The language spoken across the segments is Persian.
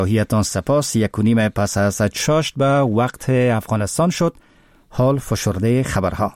هیتان سپاس. 1:30 پس از 6 به وقت افغانستان شد. حال فشرده خبرها.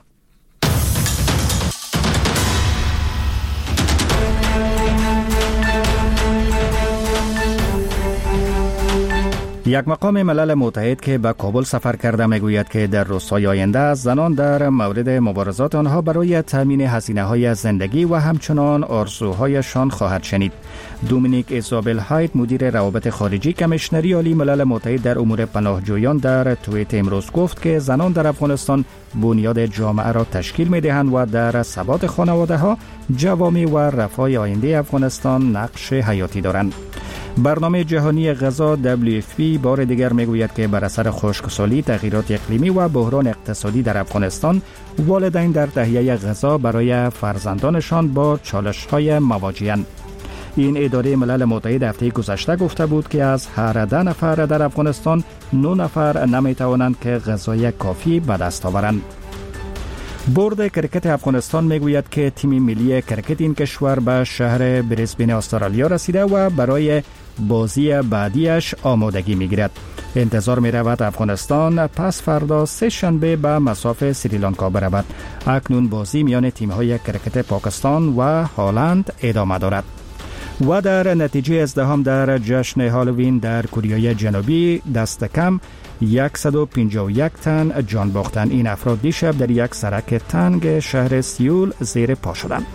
یک مقام ملل متحد که به کابل سفر کرده میگوید که در روزهای آینده زنان در مورد مبارزات آنها برای تامین هزینه‌های زندگی و همچنان آرزوهایشان خواهد شنید. دومینیک ایزابل هایت، مدیر روابط خارجی کمیشنری عالی ملل متحد در امور پناهجویان، در توییت امروز گفت که زنان در افغانستان بنیاد جامعه را تشکیل می‌دهند و در ثبات خانواده‌ها، جوامع و رفاه آینده افغانستان نقش حیاتی دارند. برنامه جهانی غذا WFP بار دیگر میگوید که بر اثر خشکسالی، تغییرات اقلیمی و بحران اقتصادی در افغانستان، والدین در تهیه غذا برای فرزندانشان با چالش‌های مواجه‌اند. این اداره ملل متحد هفته گذشته گفته بود که از هر 10 نفر در افغانستان 9 نفر نمی‌توانند که غذای کافی به دست آورند. بورد کرکت افغانستان میگوید که تیم ملی کرکت این کشور به شهر بریسبن استرالیا رسیده و برای بازی بعدیش آمادگی میگیرد. انتظار می رود افغانستان پس فردا سه شنبه به مصاف سریلانکا برود. اکنون بازی میان تیم‌های کرکت پاکستان و هلند ادامه دارد. و در نتیجه ازدحام در جشن هالووین در کره جنوبی دست کم 151 تن جان باختند. این افراد دیشب در یک سرک تنگ شهر سیول زیر پا شدند.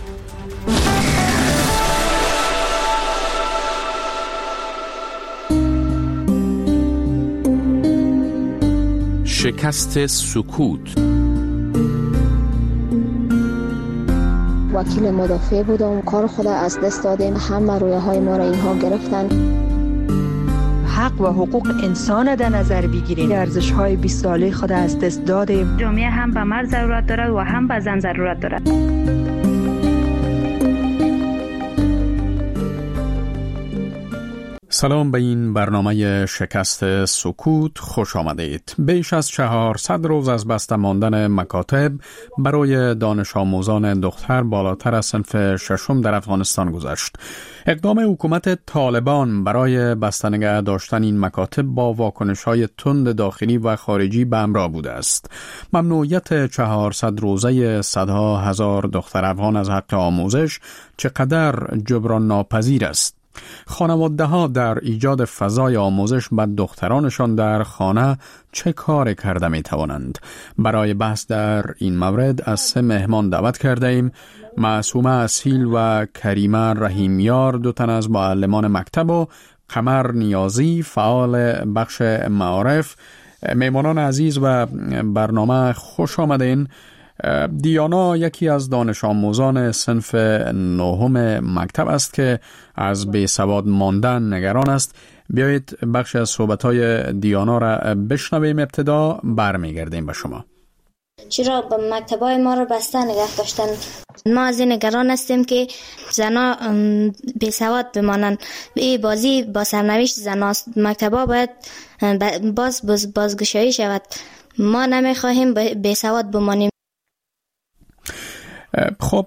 شکست سکوت. وکیل مدافع بودم، کار خود از دست دادیم، همه رویاهای ما را اینها گرفتن. حق و حقوق انسان در نظر بگیریم. ارزش‌های 20 ساله خود از دست دادیم. جامعه هم به مرد ضرورت دارد و هم به زن ضرورت دارد. سلام به این برنامه شکست سکوت خوش آمدید. بیش از 400 روز از بسته ماندن مکاتب برای دانش آموزان دختر بالاتر از صنف ششم در افغانستان گذشت. اقدام حکومت طالبان برای بسته نگه داشتن این مکاتب با واکنش‌های تند داخلی و خارجی به همراه بوده است. ممنوعیت 400 روزه صدها هزار دختر افغان از حق آموزش چقدر جبران ناپذیر است. خانواده‌ها در ایجاد فضای آموزش به دخترانشان در خانه چه کار کرده می توانند؟ برای بحث در این مورد از 3 مهمان دعوت کرده ایم. معصومه اصیل و کریمه رحیمیار، 2 تن از معلمان مکتب، و قمر نیازی، فعال بخش معارف. مهمانان عزیز و برنامه خوش آمدین. دیانا یکی از دانش آموزان صنف 9 مکتب است که از بیسواد ماندن نگران است. بیایید بخش از صحبت‌های دیانا را بشنویم. ابتدا برمیگردیم به شما. چرا به مکتبای ما رو بسته نگه داشتن؟ ما از این نگران هستیم که زنا بیسواد بمانند. این بازی با سرنوشت زناست. مکتبا باید بازگشایی شود. ما نمیخواهیم بیسواد بمانیم. خب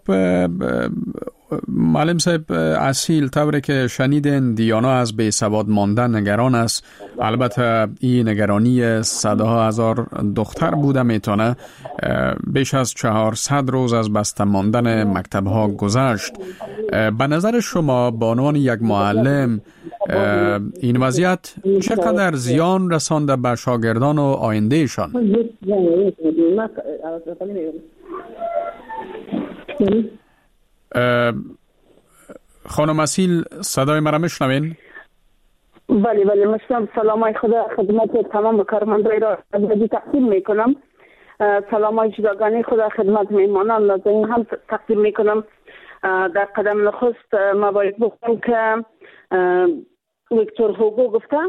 معلم صاحب اصیل، طوری که شنیدین دیانا از بیسواد ماندن نگران است. البته این نگرانی صدها هزار دختر بوده میتونه. بیش از 400 روز از بسته ماندن مکتب ها گذشت. به نظر شما به عنوان یک معلم این وضعیت چقدر زیان رسانده به شاگردان و آیندهشان؟ خانم اصیل صدای مرا میشنوین؟ بله مشتم. سلامای خدا خدمت تمام کارمندای را تقدیم میکنم. سلامای جداگانه خدا خدمت میهمانان نازنین هم تقدیم میکنم. در قدم نخست ما باید بگم که ویکتور هوگو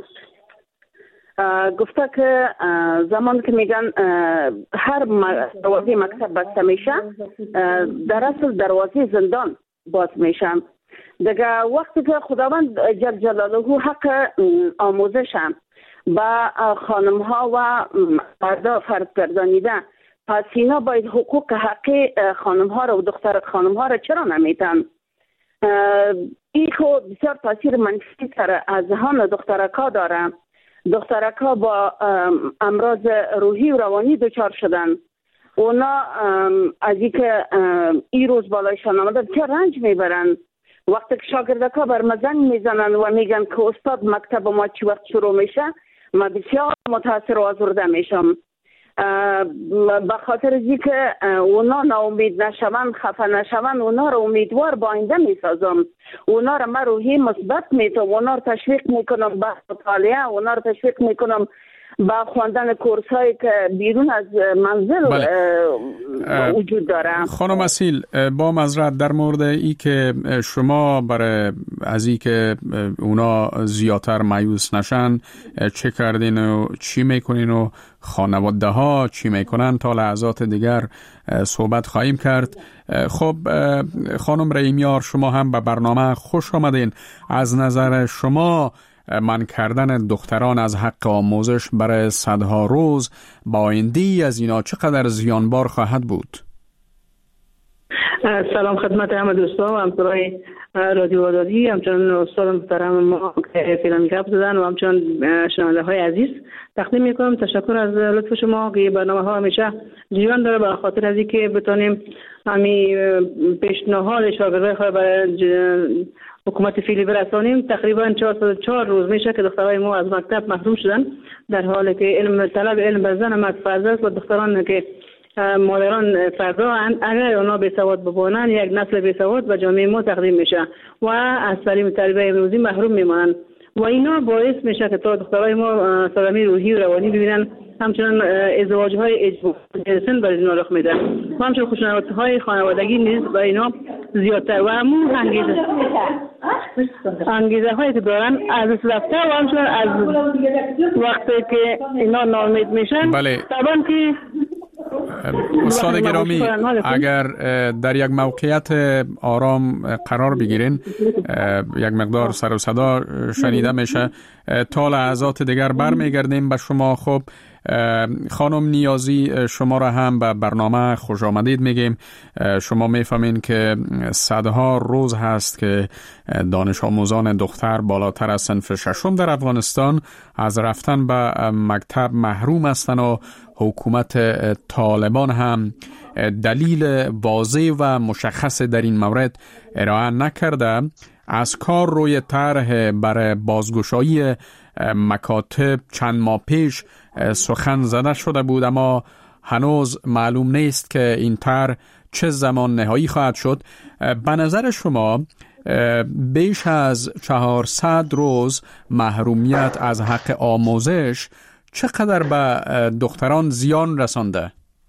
گفته که زمان که میگن هر دروازه مکتب بسته میشه، در اصل دروازه زندان باز میشن. دیگه وقتی که خداوند جل جلاله حق آموزش با خانم ها و مردا فرض گردانیده، پس اینا باید حقوق حقی خانم ها و دختر خانم ها را چرا نمیتن؟ این خود بسیار تاثیر منفی سر از ذهن دخترکا داره. دخترکا با امراض روحی و روانی دچار شدن. اونا از اینکه این روز بالایشان آمده چه رنج میبرن. وقتی که شاگردکا بر مزنگ میزنن و میگن که استاد مکتب ما چی وقت شروع میشه، ما بسیار متاثر و آزرده میشم. به خاطر از اینکه اونا ناامید نشوند، خفه نشوند، اونا رو امیدوار با آینده میسازم. اونا رو من روحی مثبت میتونم، اونا رو تشویق میکنم به مطالعه، اونا رو تشویق میکنم با خواندن کورس هایی که بیرون از منزل وجود داره. خانم اصیل، با معذرت در مورد ای که شما برای از ای که اونا زیادتر مایوس نشن چه کردین و چی میکنین و خانواده ها چی میکنن تا لحظات دیگر صحبت خواهیم کرد. خب خانم رحیمیار، شما هم به برنامه خوش آمدین. از نظر شما منع کردن دختران از حق آموزش برای صدها روز با آینده از اینا چقدر زیانبار خواهد بود؟ سلام خدمت همه دوستان و همکارای رادیو آزادی، همچنان استاد محترم ما که فعلا گپ زدن و همچنان شنونده های عزیز تقدیم میکنم. تشکر از لطف شما که برنامه ها همیشه جریان داره، به خاطر از اینکه بتونیم همین پیشنهاد شاگردای خود برای حکومت فعلی برسانیم. تقریبا 404 روز میشه که دخترای ما از مکتب محروم شدن، در حالی که علم طلب علم بر زن مرد فرض است و دختران که مادران فردا اگر اونا بیسواد ببانن یک نسل بیسواد به جامعه ما تقدیم میشه و از تعلیم تربیت امروزی محروم میمانن و اینا باعث میشه که تا دخترای ما صدمه روحی و روانی ببینن. همچنان ازدواج های اجباری برای اینا رخ میده و همچنان خشونت های خانوادگی نیز برای اینا زیادتر و همون انگیزه هایی که دارن از رفته و همچنان از وقتی که اینا ناامید میشن. بله. طبعا که استاد گرامی، اگر در یک موقعیت آرام قرار بگیرین، یک مقدار سر و صدا شنیده میشه، تا لحظات دیگر برمیگردیم به شما. خب خانم نیازی، شما را هم به برنامه خوش آمدید میگیم. شما میفهمین که صدها روز هست که دانش آموزان دختر بالاتر از صنف ششم در افغانستان از رفتن به مکتب محروم هستند و حکومت طالبان هم دلیل واضح و مشخص در این مورد ارائه نکرده. از کار روی طرح برای بازگشایی مکاتب چند ماه پیش سخن زده شده بود، اما هنوز معلوم نیست که این طرح چه زمان نهایی خواهد شد. به نظر شما بیش از 400 روز محرومیت از حق آموزش چقدر به دختران زیان رسانده؟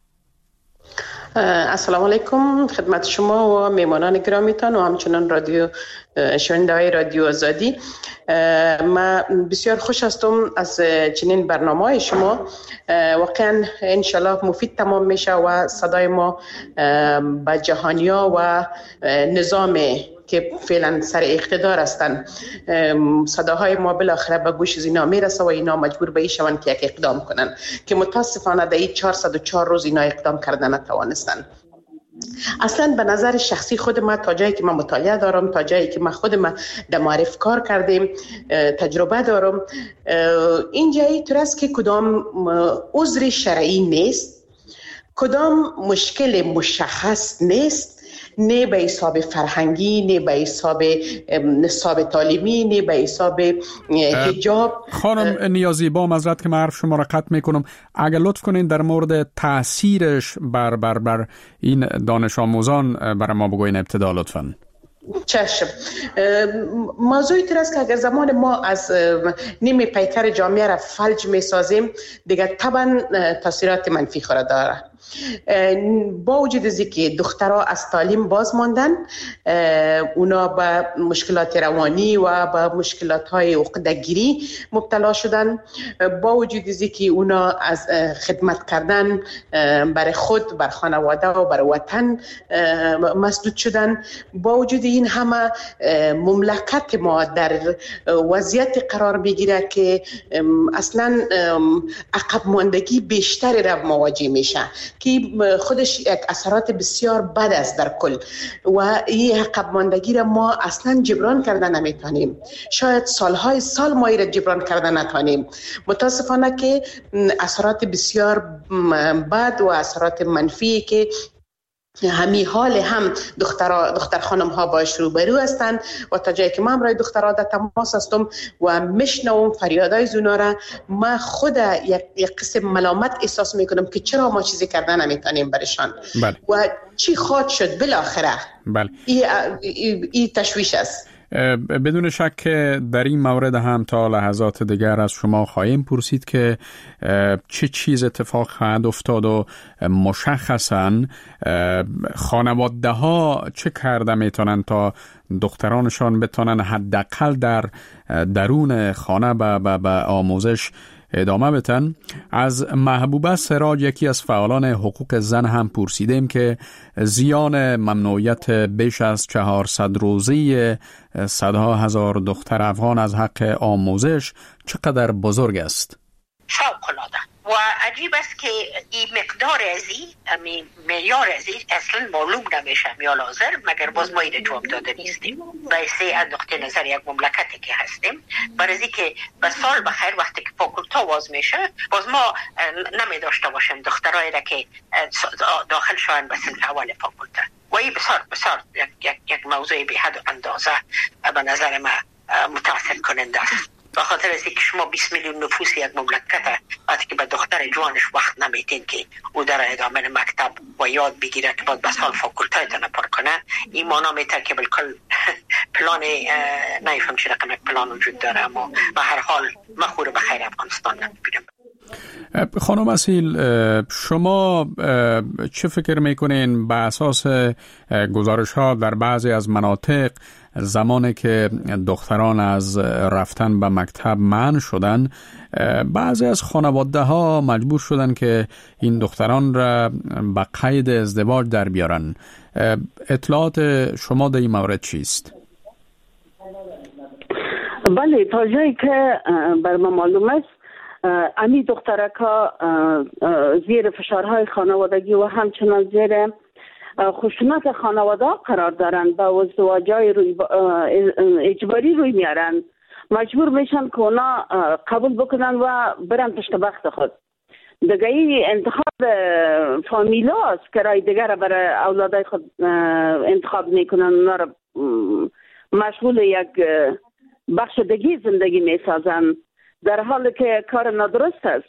السلام علیکم خدمت شما و میمانان گرامیتان و همچنان شنونده های رادیو آزادی. من بسیار خوش هستم از چنین برنامه شما. واقعا انشالله مفید تمام میشه و صدای ما به جهانیا و نظام که فعلا سر اقتدار هستن، صداهای ما بالاخره به گوش اینا میرسه و اینا مجبور به این شون که یک اقدام کنن که متاسفانه در این 404 روز اینا اقدام کردن نتوانستن. اصلا به نظر شخصی خود ما تا جایی که من مطالعه دارم، تا جایی که من خودم در معرف کار کردیم تجربه دارم، این جایی طور است که کدام عذر شرعی نیست، کدام مشکل مشخص نیست، نه به حساب فرهنگی، نه به حساب نصاب تعلیمی، نه به حساب حجاب. خانم نیازی، با معذرت که من حرف شما را قطع میکنم، اگر لطف کنین در مورد تاثیرش بر این دانش آموزان برای ما بگوین ابتدا لطفاً. چشم. موضوعی تر است که اگر زمان ما از نیمه پیکر جامعه را فلج می سازیم دیگر طبعا تاثیرات منفی خورده داره. با وجود از اینکه دخترها از تعلیم باز ماندن، اونا به مشکلات روانی و به مشکلات های عقده‌گیری مبتلا شدن، با وجود از اینکه اونا از خدمت کردن برای خود، بر خانواده و بر وطن مسدود شدن، با وجود این همه مملکت ما در وضعیت قرار میگیره که اصلا عقب ماندگی بیشتری را مواجه میشه. که خودش یک اثرات بسیار بد است در کل و این عقب ماندگی را ما اصلا جبران کردن نمیتونیم. شاید سالهای سال ما را جبران کردن نتونیم. متاسفانه که اثرات بسیار بد و اثرات منفی که همی حال هم دختر خانم ها باش روبرو هستند و تا جایی که من برای دخترها در تماس هستم و میشنوم فریادای زونا را، ما خود یک قسم ملامت احساس میکنم که چرا ما چیزی کردن نمیتونیم برشان. بله. و چی خواهد شد بالاخره. بله. این تشویش است. بدون شک در این مورد هم تا لحظات دیگر از شما خواهیم پرسید که چه چیز اتفاق خواهد افتاد و مشخصاً خانواده ها چه کرده میتونن تا دخترانشان بتونن حداقل در درون خانه به آموزش ادامه بدن. از محبوبه سراج، یکی از فعالان حقوق زن، هم پرسیدیم که زیان ممنوعیت بیش از 400 روزی صدها هزار دختر افغان از حق آموزش چقدر بزرگ است. فوق‌العاده و عجیب است که این مقدار ازی معیار ازی اصلا معلوم نمیشه میال حاضر، مگر باز ما این جواب داده نیستیم. بایسته از نقطه نظر یک مملکتی که هستیم، برای که به سال بخیر وقتی که فاکولتا باز میشه باز ما نمی داشته باشیم دخترایی را که داخل شوند به صنف اول فاکولتا و این بسیار یک موضوع به حد و اندازه به نظر ما متأثر کننده است. به خاطر از اینکه شما 20 میلیون نفوس یک مملکت وقتی که به دختر جوانش وقت نمیتین که او در ادامه مکتب و یاد بگیره که باید به سال فاکولتایتان پر کنه، این معنا میتر که بالکل پلان نمیفهم چه رقم پلان وجود داره. اما به هر حال مخور به خیر افغانستان نمیبینم. خانم اصیل، شما چه فکر میکنین به اساس گزارش ها در بعضی از مناطق زمانی که دختران از رفتن به مکتب منع شدن، بعضی از خانواده ها مجبور شدن که این دختران را به قید ازدواج در بیارن. اطلاعات شما در این مورد چیست؟ بله، تا جایی که بر ما معلوم است امی دخترکا زیر فشارهای خانوادگی و همچنان زیر خشونت خانواده قرار دارند، با ازدواجای اجباری روی میارن، مجبور میشن که اونا قبول بکنن و برن پشت بخت خود. دیگه این انتخاب فامیلا است که رای دیگر برای اولادای خود انتخاب میکنن، اونا را مشغول یک بخش دیگه زندگی میسازن، در حالی که کار نادرست است.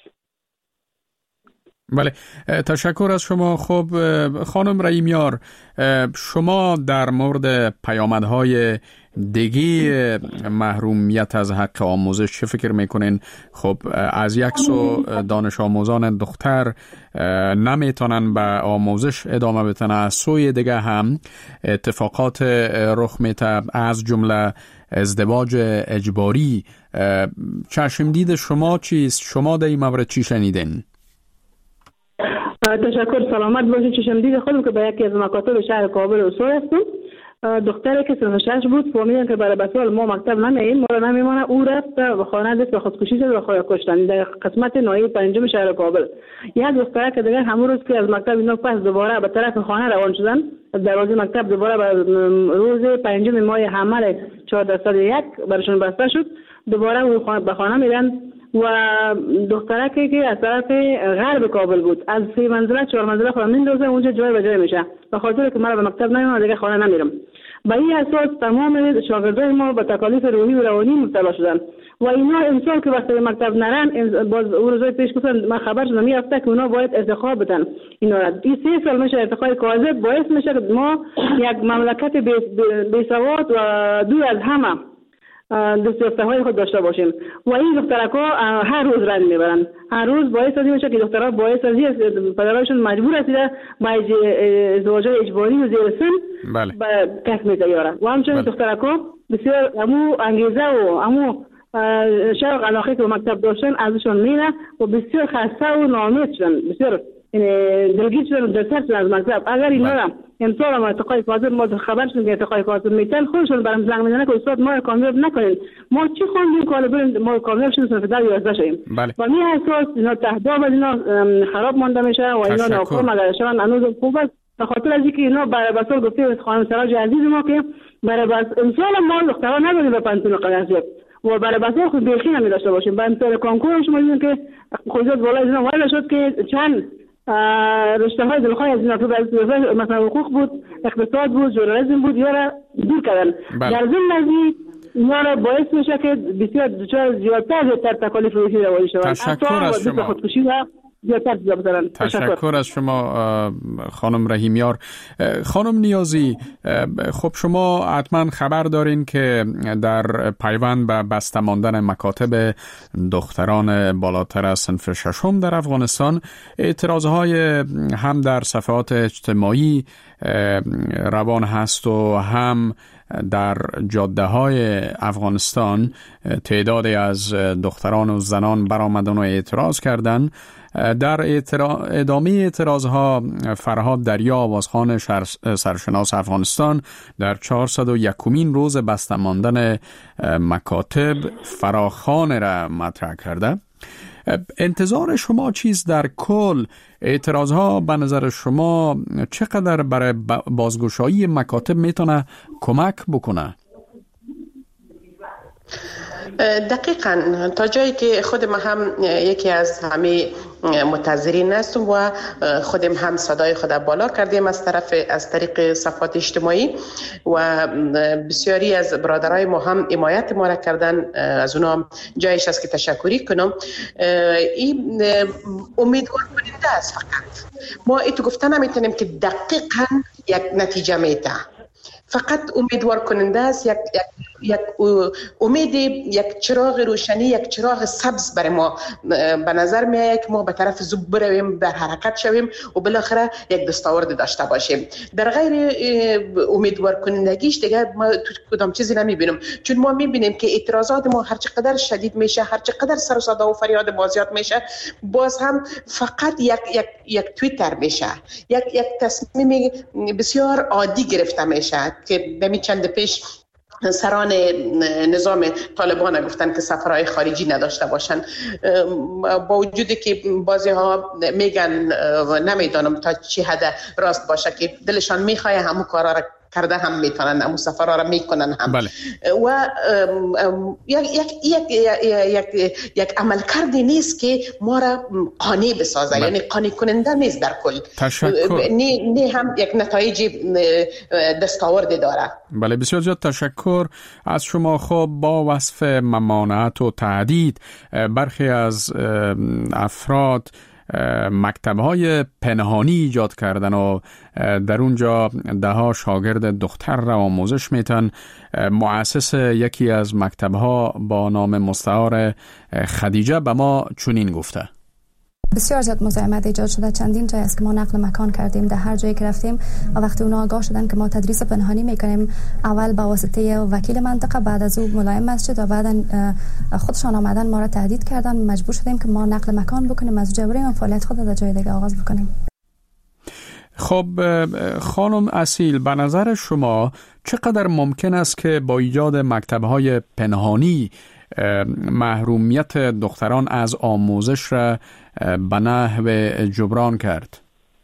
بله، تشکر از شما. خب خانم رحیمیار، شما در مورد پیامدهای دیگه محرومیت از حق آموزش چه فکر میکنین؟ خب از یک سو دانش آموزان دختر نمیتونن به آموزش ادامه بدن، از سوی دیگه هم اتفاقات رخ میده از جمله ازدواج اجباری. چشم دید شما چیست؟ شما در این مورد چی شنیدین؟ تشکر، سلامت باشید. چشم دید خودم که به یکی از مکاتب شهر کابل اصول هستم. دختری که سن 6 بود فهمیدن که برای بسال ما مکتب نمیاییم، ما را نمیمانه، او رفت و خانه دست به خودکشی شد و خود کشتن در قسمت ناحیه پنجم شهر کابل. یک دختر که دیگر همون روز که از مکتب اینا پس دوباره به طرف خانه روان شدن، از دروازه مکتب دوباره به روز پنجم ماه حمل 1401 برشون بسته شد. دوباره او به خانه میرن و دخترکی که از طرف غرب کابل بود از 3 منزله 4 منزله خود میندازه، اونجا جای به جای میشه. به خاطر که من به مکتب نمیام دیگه خانه نمیرم. به این اساس تمام شاگردای ما به تکالیف روحی و روانی مبتلا شدن و اینا امسال که وقتی به مکتب نرن، باز اون روزای پیش گفتن من خبر شدم میافته که اونا باید ارتقا بدن. اینا این 3 سال میشه ارتقای کاذب، باعث میشه که ما یک مملکت بی سواد و دور از همه دستیافته‌های خود داشته باشیم و این دخترها هر روز رنج میبرن. هر روز باعث از این میشه که دخترها باعث از این پدرایشون مجبور هستند با ازدواج‌های اجباری و زیر سن به کسب می‌دارن و همچنین دخترها بسیار همو انگیزه و همو شوق علاقه که به مکتب داشتن ازشون میره و بسیار خسته و ناامید شدن. بسیار دلگیر شدن در از مکتب. اگر اینا را امسال ما اتقای کاذب ما خبر شدیم که اتقای کاذب میتن خودشون برام زنگ میزنن که استاد ما کامیاب نکنین، ما چی خوندیم که بریم ما کامیاب شدیم صرف در 11 شدیم. و می اساس اینا تهداب اینا خراب مانده میشه و اینا ناکام اگر شون هنوز خوب است. به خاطر از اینکه اینا برای بسال گفته خانم سراج عزیز ما که برای بس امسال ما دختران نداریم به پنتون قلنسیب و برای بسال خود بیخی نمی داشته باشیم. برای امسال کنکور شما دیدیم که خودت بالای اینا وارد شد که چند رشته های دلخواه از اینا مثلا حقوق بود، اقتصاد بود، ژورنالیسم بود، یا دور کردن. در ضمن از اینا را باعث میشه که بسیار دچار زیادتر تکالیف روحی روانی شوند. تشکر از شما. تشکر از شما خانم رحیمیار. خانم نیازی، خب شما حتما خبر دارین که در پیوند به بسته ماندن مکاتب دختران بالاتر از صنف ششم در افغانستان اعتراضهای هم در صفحات اجتماعی روان هست و هم در جاده های افغانستان تعدادی از دختران و زنان برآمدن و اعتراض کردند. در ادامه اعتراضها فرهاد دریا آوازخوان سرشناس افغانستان در 401مین روز بسته ماندن مکاتب فراخوان را مطرح کرده. انتظار شما چیز در کل اعتراضها به نظر شما چقدر برای بازگشایی مکاتب میتونه کمک بکنه؟ دقیقاً تا جایی که خود ما هم یکی از همه منتظرین هستم و خودم هم صدای خود بالا کردیم از طریق صفحات اجتماعی و بسیاری از برادرای ما هم حمایت ما را کردن. از اونا جایش است که تشکری کنم. این امیدوار کننده است. فقط ما ایتو گفتن نمیتونیم که دقیقاً یک نتیجه میده، فقط امیدوار کننده است. یک امید، یک چراغ روشنی، یک چراغ سبز برای ما به نظر میاد که ما به طرف زوب برویم، در حرکت شویم و بالاخره یک دستاورد داشته باشیم. در غیر امیدوار کنندگیش دیگه ما کدام چیزی نمیبینیم، چون ما میبینیم که اعتراضات ما هر چقدر شدید میشه، هر چقدر سر و صدا و فریاد بازیات میشه، باز هم فقط یک توییتر میشه، یک تصمیم بسیار عادی گرفته میشه که دمی چند پیش سران نظام طالبان گفتن که سفرهای خارجی نداشته باشن، با وجودی که بعضی ها میگن نمیدانم تا چی حد راست باشه که دلشان میخواه همون کارا را کرده هم میتونن، همون سفرها را میکنن هم. بله. و یک عمل کردی نیست که ما را قانع بسازه. بله. یعنی قانع کننده نیست در کل. تشکر. نه هم یک نتایج دستاوردی داره. بله، بسیار زیاد تشکر از شما. خب با وصف ممانعت و تهدید برخی از افراد مکتب‌های پنهانی ایجاد کردن و در اونجا ده‌ها شاگرد دختر را آموزش میتن. مؤسس یکی از مکتب‌ها با نام مستعار خدیجه به ما چنین گفته: بسیار زیاد مزاحمت ایجاد شده. چندین جای است که ما نقل مکان کردیم، در هر جایی که رفتیم و وقتی اونا آگاه شدن که ما تدریس پنهانی میکنیم، اول با واسطه وکیل منطقه، بعد از او ملایم مسجد و بعدا خودشان آمدن ما را تهدید کردن. مجبور شدیم که ما نقل مکان بکنیم از جبری و فعالیت خود در جای دیگه آغاز بکنیم. خب خانم اصیل، به نظر شما چقدر ممکن است که با ایجاد مکتب‌های پنهانی محرومیت دختران از آموزش را به نحو جبران کرد؟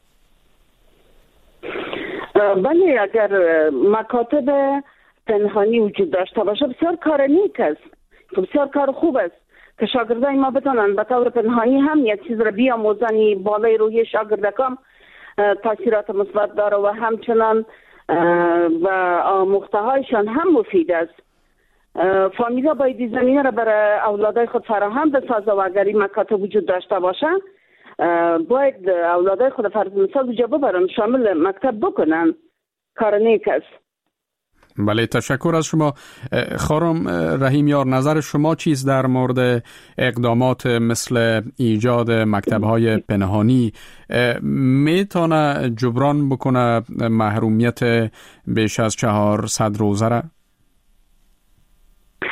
بله، اگر مکاتب پنهانی وجود داشته باشه بسیار کار نیک است، بسیار کار خوب است که شاگردان ما بتونن به طور پنهانی هم یک چیز را بیاموزن. بالای روی شاگردکان تاثیرات مثبت داره و همچنان و آموخته‌هایشان هم مفید است. فامیلا باید زمینه را برای اولادای خود فراهم بسازه و اگر این مکاتب وجود داشته باشه باید اولادای خود فرض مثال جا ببرن، شامل مکتب بکنن. کار نیک است. بله، تشکر از شما. خانم رحیمیار، نظر شما چیست در مورد اقدامات مثل ایجاد مکتب‌های پنهانی؟ میتونه جبران بکنه محرومیت بیش از 400 روزه را؟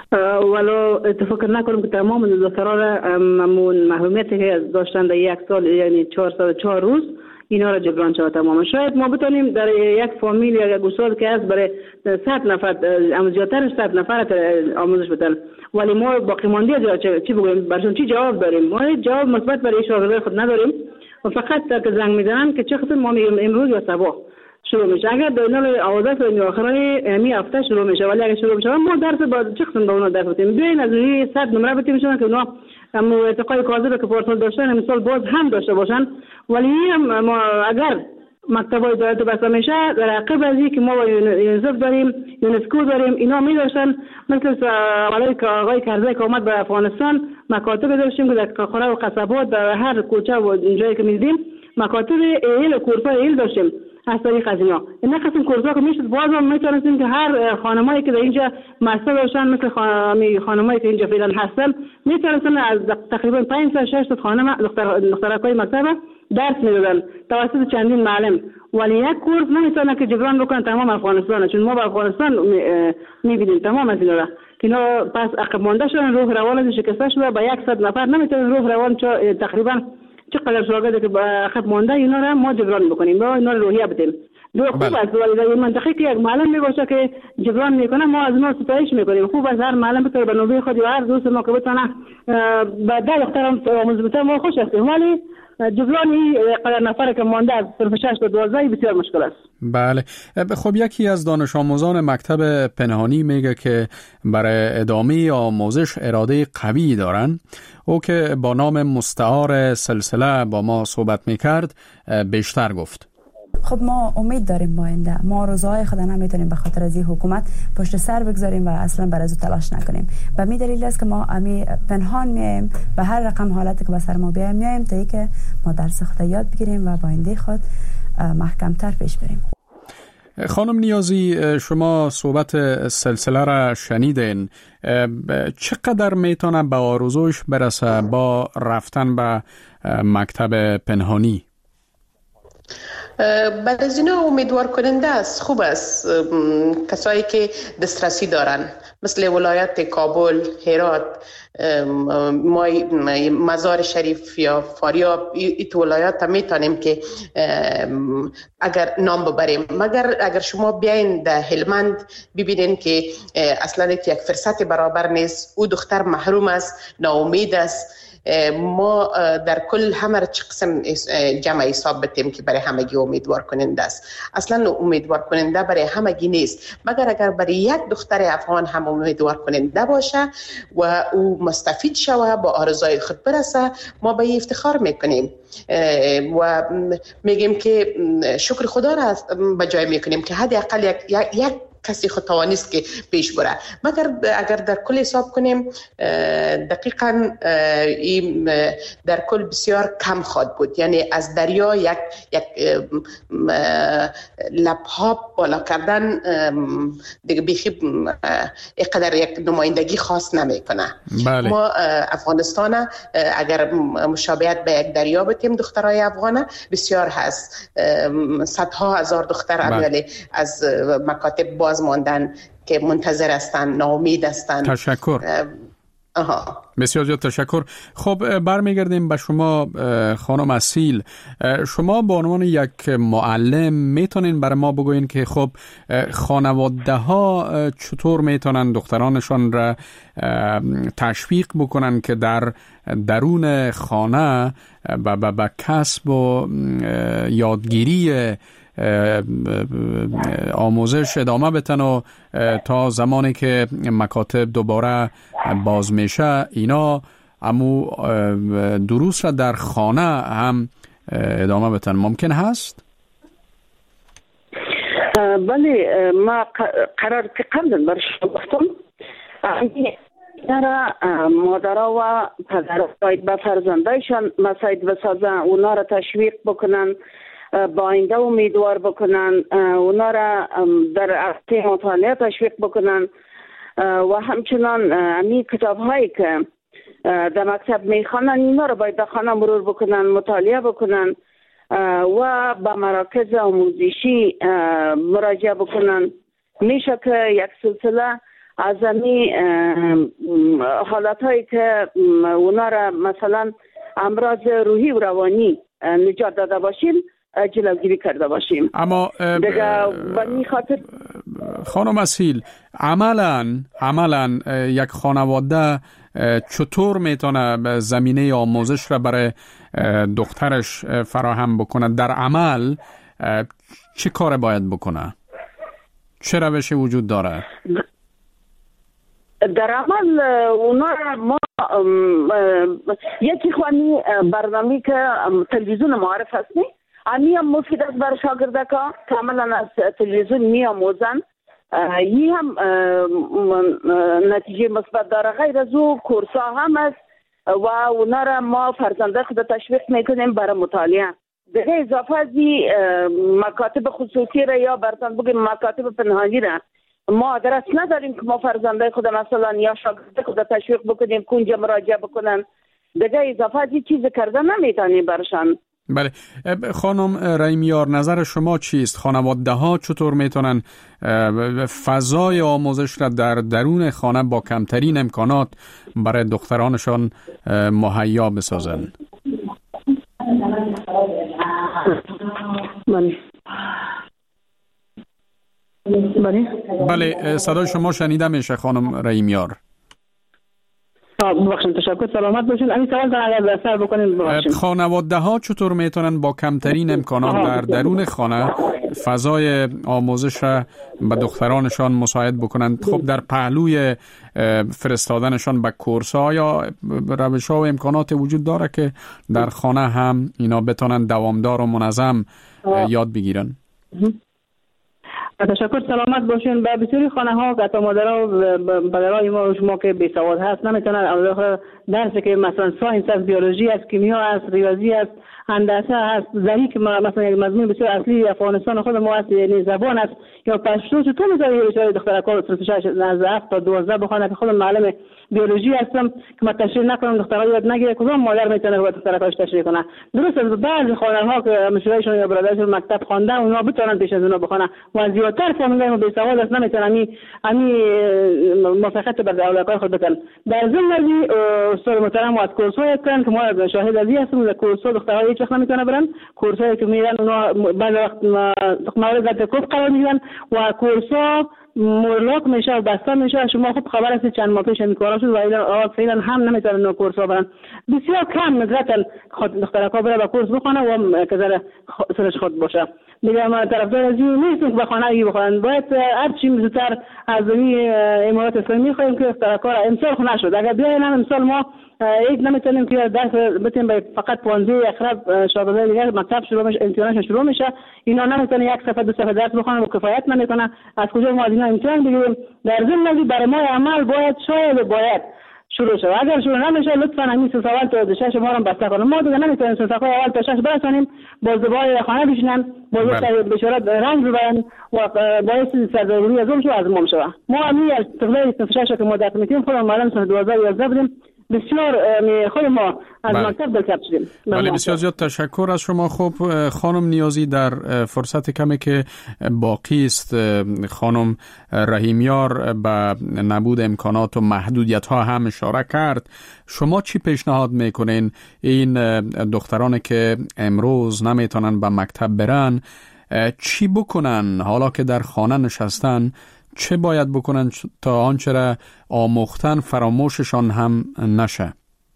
ولو فکر نکنم که تمام دختران محرومیتی که داشتن در یک سال یعنی 404 روز اینا را جبران شود تمام. شاید ما بتونیم در یک فامیل یا یک گوسفند که هست برای 100 نفر زیادترش 100 نفر آموزش بدن، ولی ما باقی مانده چی بگویم برشون چی جواب داریم؟ ما جواب مثبت برای شاگردای خود نداریم و فقط که زنگ میزنن که چه خصوص ما میگیم امروز یا صبح شروع میشه. اگر در آوازات و آخرای می هفته شروع میشه، ولی اگر شروع میشه ما درس با چه قسم به اونا درس بدیم؟ بیاین از روی 100 نمره بدیم شون که اونا هم ارتقای کاذب که پارسال داشتن مثال باز هم داشته باشن، ولی ما اگر مکتبای دولت بسته میشه در عقب از که ما یونیسف داریم، یونسکو داریم، اینا می داشتن مثل آقای کرزی که آمد به افغانستان مکاتب داشتیم که در قرى و قصبات در هر کوچه و جایی که میدیم مکاتب ایل و کورسای ایل داشتیم. از طریق از اینا قسم کورس‌ها که میشد باز هم میتونستیم که هر خانمایی که در اینجا مستر داشتن مثل خانمایی که اینجا فعلا هستن میتونستن از تقریبا 5 تا 6 تا خانم دخترکای مکتب درس میدادن توسط چندین معلم، ولی یک کورس نمیتونه که جبران بکنن تمام افغانستان، چون ما به افغانستان میبینیم تمام از اینا را که اینا پس عقب مانده شدن، روح روان شکسته شده، با 100 نفر نمیتونه روح روان تقریبا چقدر شاگردی که عقب مانده اینا را ما جبران بکنیم با اینا روحیه بدیم. خوب است ولی در این منطقه که یک معلم میباشه که جبران میکنه ما از اونها ستایش میکنیم. خوب است هر معلم بتونه به نوبه خود یا هر دوست ما که بتونه به 10 دخترم آموزش بده ما خوش هستیم، ولی جبران این قدر نفر که مانده از صرف 6 تا 12 بسیار مشکل است. بله. خب یکی از دانش آموزان مکتب پنهانی میگه که برای ادامه آموزش اراده قوی دارن. او که با نام مستعار سلسله با ما صحبت میکرد بیشتر گفت. خب ما امید داریم آینده، ما روزهای خود نمیتونیم به خاطر از این حکومت پشت سر بگذاریم و اصلا برای از تلاش نکنیم. و می دلیل است که ما پنهان میایم به هر رقم حالتی که به سر ما بیایم میایم تا اینکه ما درس خود یاد بگیریم و با آینده خود محکمتر پیش بریم. خانم نیازی، شما صحبت سلسله را شنیدین، چقدر میتونه به آرزوش برسه با رفتن به مکتب پنهانی؟ بعد از اینا امیدوار کننده است، خوب است. کسایی که دسترسی دارن مثل ولایت کابل، هرات، مزار شریف یا فاریاب، این ولایات هم میتونیم که اگر نام ببریم، مگر اگر شما بیاین در هلمند ببینین که اصلا یک فرصت برابر نیست، او دختر محروم است، ناامید است. ما در کل همه چه قسم جمع حساب بتیم که برای همگی امیدوار کننده است. اصلا امیدوار کننده برای همگی نیست، مگر اگر برای یک دختر افغان هم امیدوار کننده باشه و او مستفید شوه، با آرزوی خود برسه، ما به افتخار میکنیم و میگیم که شکر خدا را به جای میکنیم که حداقل یک کسی خود توانست که پیش بره. مگر اگر در کل حساب کنیم دقیقاً این در کل بسیار کم خواهد بود، یعنی از دریا یک لبها بالا کردن دیگه بیخی اینقدر یک نمایندگی خاص نمیکنه. بله. ما افغانستان اگر مشابهت به یک دریا بتیم دخترای افغان بسیار هست، صدها هزار دختر امیالی از مکاتب باز ماندن که منتظر هستن، ناامید هستن. تشکر. بسیار زیاد تشکر. خب برمیگردیم به شما خانم اصیل. شما به عنوان یک معلم میتونین برای ما بگوین که خب خانواده ها چطور میتونن دخترانشان را تشویق بکنن که در درون خانه به کسب و یادگیری آموزش ادامه بتن و تا زمانی که مکاتب دوباره باز میشه اینا امو دروس را در خانه هم ادامه بتن. ممکن هست؟ بله، ما قرار که قبل برش گفتم مادرها و پدرها باید به فرزندایشان مساعد بسازن، اونا را تشویق بکنن، با آینده امیدوار بکنن، اونا را در عرصه مطالعه تشویق بکنن و همچنان امی کتاب هایی که در مکتب میخوانن اینا را باید در خانه مرور بکنن، مطالعه بکنن و به مراکز آموزشی مراجعه بکنن. میشه که یک سلسله از این حالت هایی که اونا را مثلا امراض روحی و روانی نجات داده باشیم جلوگیری کرده باشیم. اما دیگه به خاطر خانم اصیل عملا یک خانواده چطور میتونه زمینه آموزش را برای دخترش فراهم بکنه؟ در عمل چه کار باید بکنه؟ چه روشی وجود داره؟ در عمل اونا ما یکی خوانی برنامه که تلویزیون معرف هستی امی هم مفید است برای شاگرده که کاملا از تلویزیون می آموزن. این هم نتیجه مثبت داره. غیر از او کورس ها هم است و اونا را ما فرزنده خود تشویق میکنیم برای مطالعه. دیگه اضافه از مکاتب خصوصی را یا برتن بگیم مکاتب پنهانی را ما درست نداریم که ما فرزنده خود مثلا یا شاگرده خود تشویق بکنیم که اونجا مراجعه بکنن. دیگه اضافه از چیز کرده نمیتونیم برشان. بله خانم رحیمیار، نظر شما چیست؟ خانواده ها چطور میتونن فضای آموزش را در درون خانه با کمترین امکانات برای دخترانشان مهیا بسازن؟ بله صدای شما شنیده میشه خانم رحیمیار. ببخشید تشکر، سلامت باشین. این سوال در اگر بسر بکنین ببخشید. خانواده ها چطور میتونن با کمترین امکانات در درون خانه فضای آموزش را به دخترانشان مساعد بکنن؟ خب در پهلوی فرستادنشان به کورس ها یا روش ها و امکانات وجود داره که در خانه هم اینا بتونن دوامدار و منظم یاد بگیرن؟ تشکر، سلامت باشین. به بسیاری خانه ها که تا مادرها برای ما و شما که بی سواد هست نمیتونن درسی که مثلا ساینس است، بیولوژی است، کیمیا است، ریاضی است، هندسه است، زری که مثلا یک مضمون بسیار اصلی افغانستان خود ما است، یعنی زبان است یا پشتو، چطور میذاری دخترها از 7 تا 12 بخونه که خود معلم بیولوژی هستم که ما تشریح نکنم دخترها یاد نگیره، کدوم مادر میتونه با دخترهاش تشریح کنه؟ درست است بعضی خانه‌ها که مشورهشون یا برادرشون مکتب خوانده اونا بتونن پیش از اونا بخونه و زیادتر فامیلای ما بی سواد است نمیتونن امی موافقت بر اولادای خود بکنن. در ضمن از استاد محترم از کورس‌های کردن که ما شاهد ازی هستیم، در کورس‌ها دخترها هیچ وقت نمیتونه برن، کورس‌هایی که میرن اونا بعضی وقت مورد کوف قرار میگیرن و کورس‌ها ملاک میشه و بسته میشه. شما خب خبر هستید چند ماه پیش این کارا شد و فعلا هم نمیتونن نو کورس برن. بسیار کم نظرتن خود دخترها بره با کورس بخونه و کذا سرش خود باشه. دیگه ما طرفدار از این نیستیم که بخونه بخونن، باید هر چی زودتر از این امارات اسلامی خواهیم که دخترها امسال خونه شد. اگر بیاین امسال ما یک نمیتونیم که درس بتیم فقط 15 اخراب شاگردای دیگه مکتب شروع میشه، امتحانش شروع میشه، اینا نمیتونه یک صفحه دو صفحه درس بخونن و کفایت نمیکنه. از کجا ما اینا امتحان بگیریم؟ در ضمن برای ما عمل باید شروع شد. اگر شروع نمیشه لطفا همین سوال تا 6 ما رو بسته کنیم. ما دیگه نمیتونیم صفحه اول تا 6 برسونیم، با زبان خانه بشینن، با یک بشارت رنگ ببرن و باعث سردرگمی از اون شو از ما میشه. ما همین تقریبا صفحه 6 که ما در میتیم خودمون معلم سال 2011 بودیم، بسیار خود ما از مکتب دلکرد شدیم. بله بسیار زیاد تشکر از شما. خب خانم نیازی، در فرصت کمی که باقی است خانم رحیمیار به نبود امکانات و محدودیت ها هم اشاره کرد. شما چی پیشنهاد میکنین این دخترانی که امروز نمیتونن به مکتب برن چی بکنن حالا که در خانه نشستن؟ چه باید بکنن تا آنچه را آموختن فراموششان هم نشه؟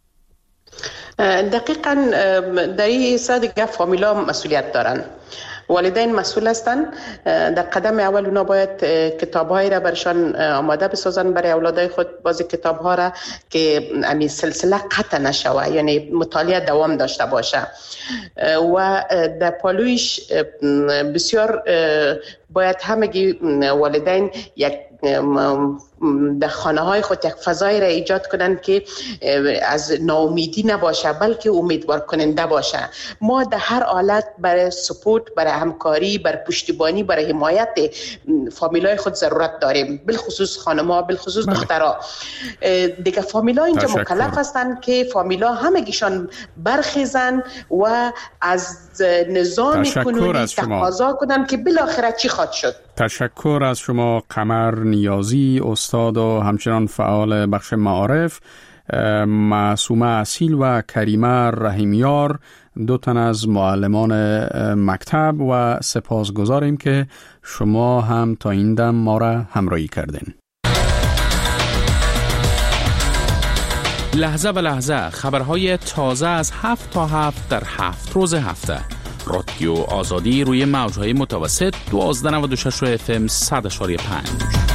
دقیقاً در این دیگه فامیلا مسئولیت دارن. والدین مسئول هستن. در قدم اول اونا باید کتاب‌هایی را برشان آماده بسازن برای اولادای خود، بعضی کتاب‌ها را که امی سلسله قطع نشوه، یعنی مطالعه دوام داشته باشه و در پالویش بسیار باید همگی والدین یک در خانه های خود یک فضایی را ایجاد کنند که از ناامیدی نباشه بلکه امیدوار کننده باشه. ما در هر حالت برای سپورت، برای همکاری، برای پشتیبانی، برای حمایت فامیلای خود ضرورت داریم، بالخصوص خانم‌ها، بالخصوص دخترها. دیگه فامیلا اینجا مکلف هستند که فامیلا همگیشان برخیزن و از نظام کنونی تقاضا کنند که بالاخره چی خواهد شد. تشکر از شما قمر نیازی، استاد و همچنان فعال بخش معارف، معصومه اصیل و کریمه رحیمیار، دو تن از معلمان مکتب، و سپاسگزاریم که شما هم تا این دم ما را همراهی کردین. لحظه به لحظه خبرهای تازه از 7 تا 7 در 7 روز هفته. رادیو آزادی روی موجهای متوسط 12.96 FM 100.5.